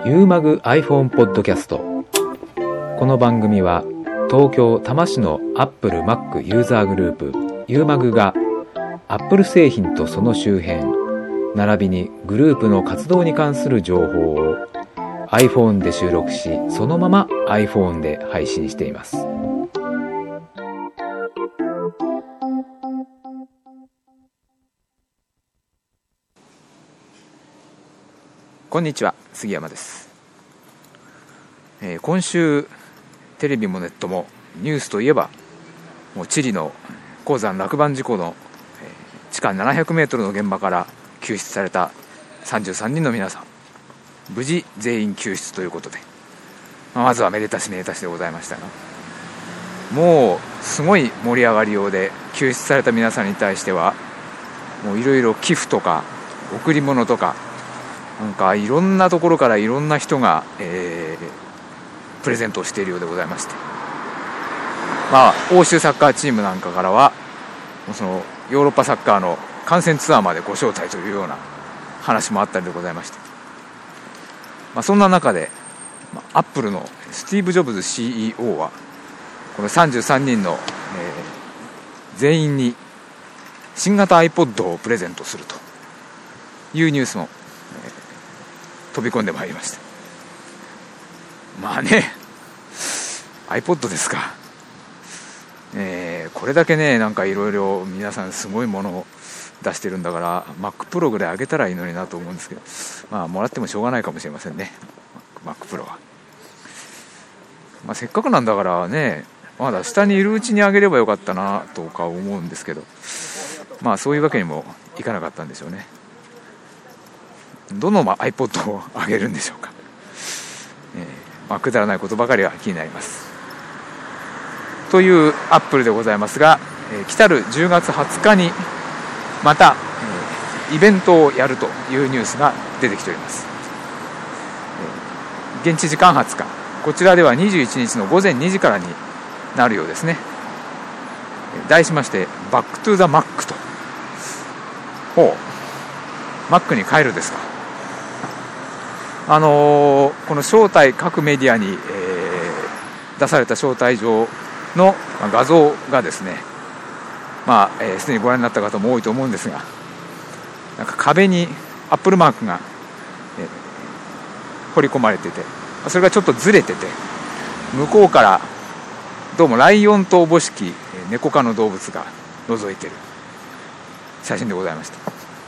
ユーマグ iPhone ポッドキャスト。この番組は東京多摩市の Apple Mac ユーザーグループユーマグが Apple 製品とその周辺並びにグループの活動に関する情報を iPhone で収録し、そのまま iPhone で配信しています。こんにちは、杉山です。今週テレビもネットもニュースといえばもうチリの鉱山落盤事故の、地下700メートルの現場から救出された33人の皆さん、無事全員救出ということで、まずはめでたしめでたしでございましたが、もうすごい盛り上がりようで、救出された皆さんに対してはもういろいろ寄付とか贈り物とか、なんかいろんなところからいろんな人が、プレゼントをしているようでございまして、欧州サッカーチームなんかからはそのヨーロッパサッカーの観戦ツアーまでご招待というような話もあったりでございまして、そんな中で、アップルのスティーブ・ジョブズ CEO はこの33人の、全員に新型 iPod をプレゼントするというニュースも、飛び込んでまいりました。iPod ですか。これだけね、なんかいろいろ皆さんすごいものを出してるんだから Mac Pro ぐらいあげたらいいのになと思うんですけど、もらってもしょうがないかもしれませんね、Mac Pro は。せっかくなんだからね、まだ下にいるうちにあげればよかったなとか思うんですけど、そういうわけにもいかなかったんでしょうね。どの iPod をあげるんでしょうか。くだらないことばかりが気になりますというアップルでございますが、来たる10月20日にまた、イベントをやるというニュースが出てきております。現地時間20日、こちらでは21日の午前2時からになるようですね。題しましてバックトゥザマックと。マックに帰るですか。この招待、各メディアに、出された招待状の画像がですね、すでにご覧になった方も多いと思うんですが、なんか壁にアップルマークが、彫り込まれてて、それがちょっとずれてて、向こうからどうもライオンとおぼしき猫科の動物が覗いている写真でございました。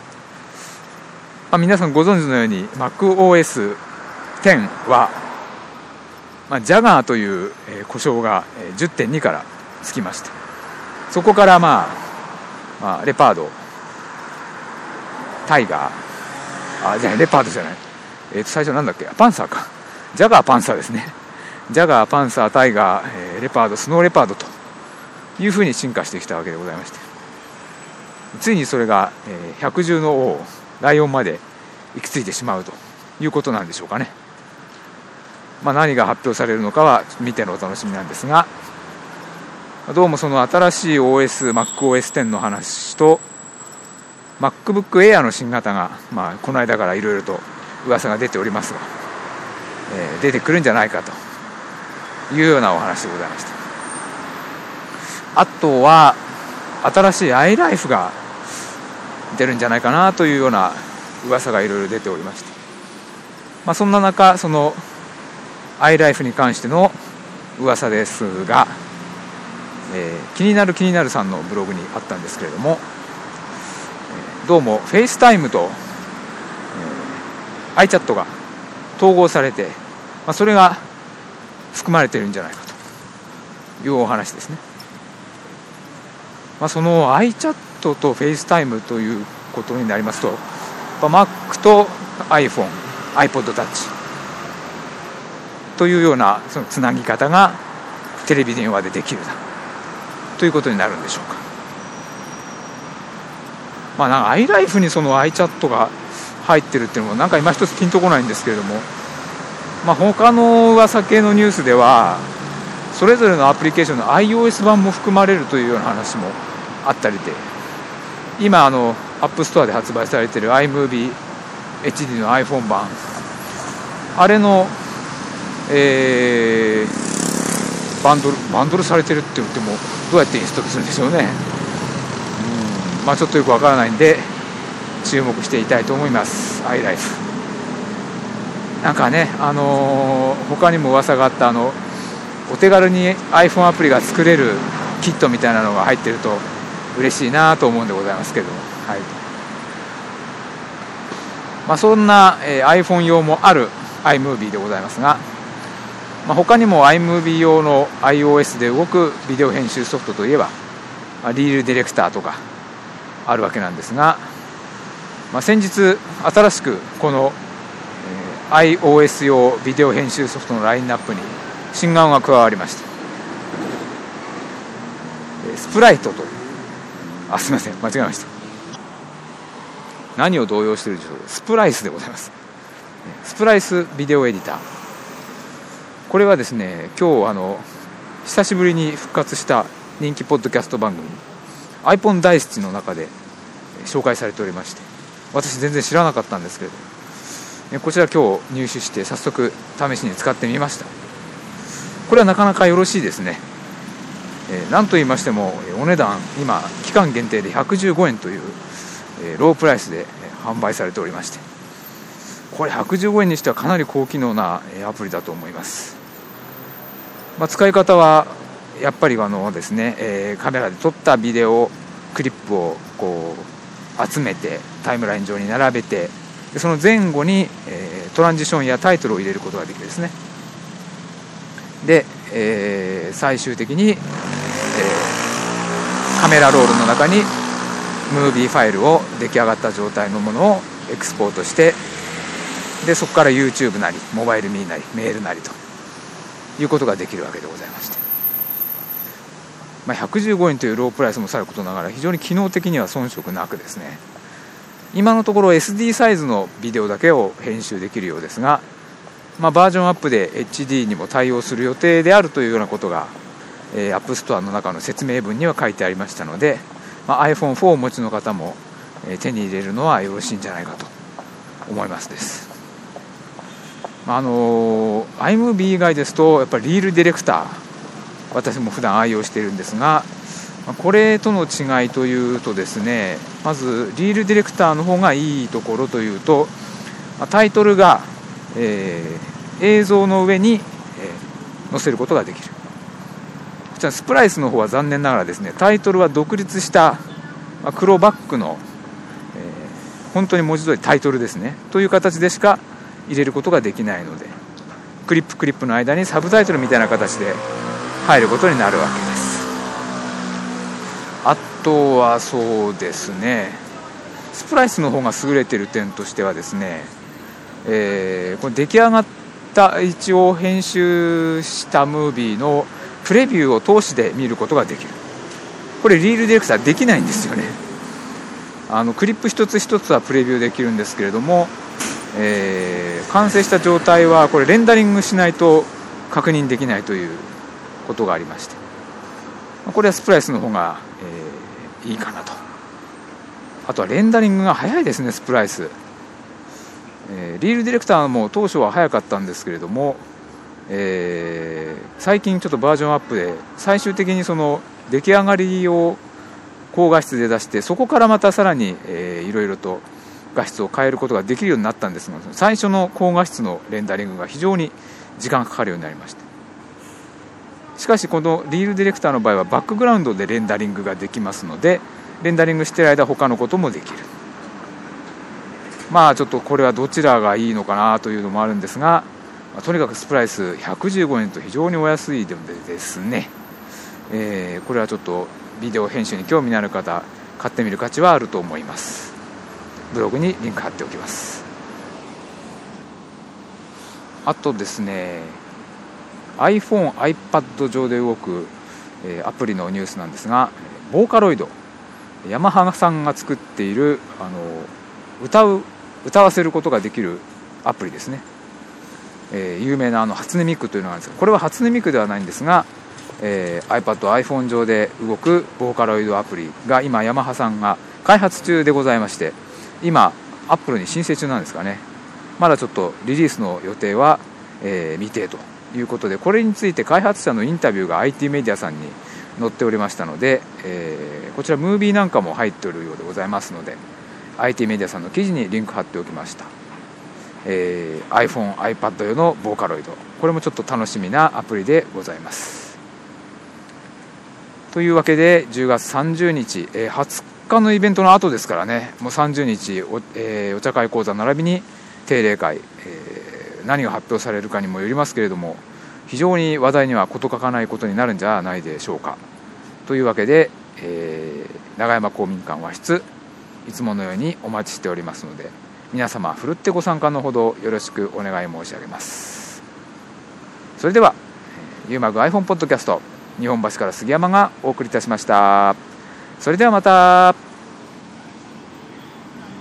皆さんご存知のように MacOS X は、ジャガーという故障が 10.2 からつきまして、そこからレパード、タイガー、レパードじゃない、最初なんだっけ、パンサーか、ジャガーパンサーですね。ジャガー、パンサー、タイガー、レパード、スノーレパードというふうに進化してきたわけでございまして、ついにそれが百獣の王ライオンまで行き着いてしまうということなんでしょうかね。何が発表されるのかは見てのお楽しみなんですが、どうもその新しい MacOS X の話と MacBook Air の新型が、この間からいろいろと噂が出ておりますが、出てくるんじゃないかというようなお話でございました。あとは新しい iLife が出るんじゃないかなというような噂がいろいろ出ておりまして、そんな中、その iLife に関しての噂ですが、気になるさんのブログにあったんですけれども、どうも FaceTime と、iChat が統合されて、それが含まれているんじゃないかというお話ですね。その iChat と FaceTime ということになりますと、Mac と iPhone、iPod Touch というようなそのつなぎ方がテレビ電話でできるということになるんでしょうか。なんか iLife にその iChat が入ってるっていうのもなんか今一つピンとこないんですけれども、他の噂系のニュースではそれぞれのアプリケーションの iOS 版も含まれるというような話もあったりで、今App Store で発売されている iMovie HD の iPhone 版、 あれの、バンドルされてるって言ってもどうやってインストールするんでしょうね。ちょっとよくわからないんで注目していたいと思います。iLife なんかね、他にも噂があったお手軽に iPhone アプリが作れるキットみたいなのが入ってると嬉しいなと思うんでございますけど、そんな、iPhone 用もある iMovie でございますが、他にも iMovie 用の iOS で動くビデオ編集ソフトといえば、リールディレクターとかあるわけなんですが、先日新しくこの、iOS 用ビデオ編集ソフトのラインナップに新案が加わりました。スプライトという、すみません、間違えました。何を動揺しているでしょう。スプライスでございます。スプライスビデオエディター、これはですね、今日久しぶりに復活した人気ポッドキャスト番組 iPhone 大好きの中で紹介されておりまして、私全然知らなかったんですけれど、こちら今日入手して早速試しに使ってみました。これはなかなかよろしいですね。なんと言いましてもお値段今期間限定で115円というロープライスで販売されておりまして、これ115円にしてはかなり高機能なアプリだと思います。使い方はやっぱりですね、カメラで撮ったビデオクリップをこう集めてタイムライン上に並べて、その前後にトランジションやタイトルを入れることができるですね。で、最終的に、カメラロールの中にムービーファイルを出来上がった状態のものをエクスポートして、でそこから YouTube なりモバイルミーなりメールなりということができるわけでございまして、115円というロープライスもさることながら非常に機能的には遜色なくですね、今のところ SD サイズのビデオだけを編集できるようですが、バージョンアップで HD にも対応する予定であるというようなことが、App Store の中の説明文には書いてありましたので、iPhone4 をお持ちの方も、手に入れるのはよろしいんじゃないかと思いますです。iMovie 以外ですとやっぱりリールディレクター、私も普段愛用しているんですが、これとの違いというとですね、まずリールディレクターの方がいいところというと、タイトルが、映像の上に、載せることができる。こちらスプライスの方は残念ながらですね、タイトルは独立した、黒バックの、本当に文字通りタイトルですねという形でしか入れることができないので、クリップの間にサブタイトルみたいな形で入ることになるわけです。あとはそうですね、スプライスの方が優れている点としてはですね、これ出来上がった一応編集したムービーのプレビューを通しで見ることができる。これリールディレクターできないんですよね。クリップ一つ一つはプレビューできるんですけれども、完成した状態はこれレンダリングしないと確認できないということがありまして、これはスプライスの方が、いいかなと。あとはレンダリングが早いですね、スプライス。リールディレクターも当初は早かったんですけれども、最近ちょっとバージョンアップで最終的にその出来上がりを高画質で出して、そこからまたさらに、いろいろと画質を変えることができるようになったんですが、最初の高画質のレンダリングが非常に時間がかかるようになりました。しかしこのリールディレクターの場合はバックグラウンドでレンダリングができますので、レンダリングしている間他のこともできる。ちょっとこれはどちらがいいのかなというのもあるんですが、とにかくスプライス115円と非常にお安いのでですね、これはちょっとビデオ編集に興味のある方、買ってみる価値はあると思います。ブログにリンク貼っておきます。あとですね、iPhone、iPad 上で動く、アプリのニュースなんですが、ボーカロイド、ヤマハさんが作っている歌わせることができるアプリですね。有名な初音ミクというのがあるんですが、これは初音ミクではないんですが、iPad、iPhone 上で動くボーカロイドアプリが今ヤマハさんが開発中でございまして、今アップルに申請中なんですかね。 まだちょっとリリースの予定は、未定ということで、これについて開発者のインタビューが IT メディアさんに載っておりましたので、こちらムービーなんかも入っているようでございますので、 IT メディアさんの記事にリンク貼っておきました。iPhone、iPad 用のボーカロイド、これもちょっと楽しみなアプリでございます。というわけで10月30日、20日のイベントの後ですからね、もう30日 お茶会講座並びに定例会、何が発表されるかにもよりますけれども、非常に話題には事欠かないことになるんじゃないでしょうか。というわけで、永山公民館和室、いつものようにお待ちしておりますので、皆様ふるってご参加のほどよろしくお願い申し上げます。それではユーマグ iPhone ポッドキャスト、日本橋から杉山がお送りいたしました。それではまた。